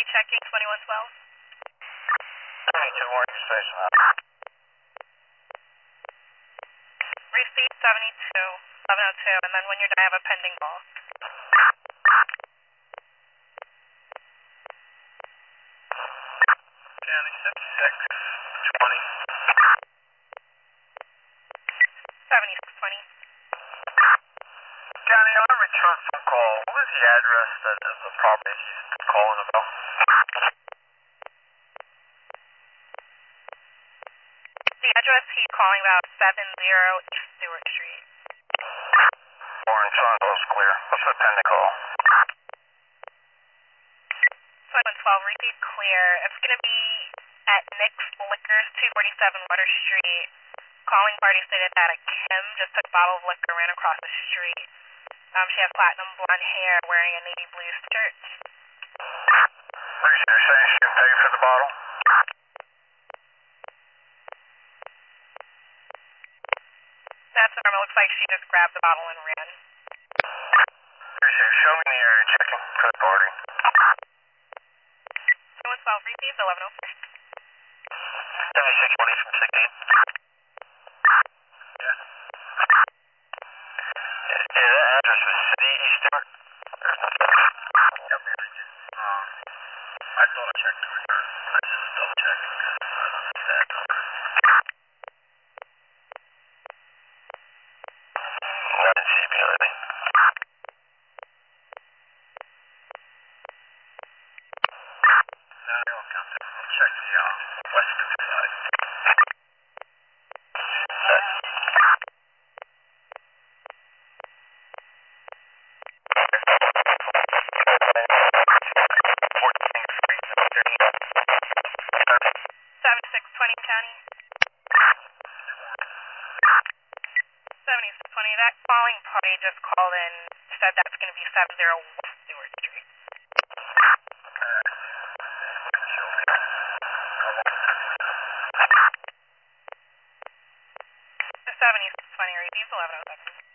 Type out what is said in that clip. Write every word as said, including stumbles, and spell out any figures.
checking twenty-one twelve. seventy-two warning station. Receipt seventy-two, eleven oh two, and then when you're done, I have a pending call. County sixty-six twenty. seventy-six twenty. County, on a return phone call, what was the address that of the property he's calling about? The address he's calling about is seven zero East Stewart Street. Warning, son, that was clear. What's the pending call? twenty-one twelve, repeat clear. It's going to be at Nick's Liquors, two forty-seven Water Street. Calling party stated that a Kim just took a bottle of liquor, ran across the street. Um, she has platinum blonde hair, wearing a navy blue skirt. Are you saying she can pay for the bottle? That's the normal. Looks like she just grabbed the bottle and ran. Appreciate it. Show me the area checking for the party. twenty-one twelve, received eleven oh four. seventy-six twenty from sixteen. Yeah. Is, is that address was City East Stewart? Yep. Um, I thought I checked the return. I just was double checking because I don't see that number. I didn't see anything. No, I don't count that. I'll check the uh, western side. seventy-six twenty County. seventy-six twenty, that calling party just called in, said that's going to be seven zero West Stewart Street. The seventy-six twenty, reviews eleven oh seven.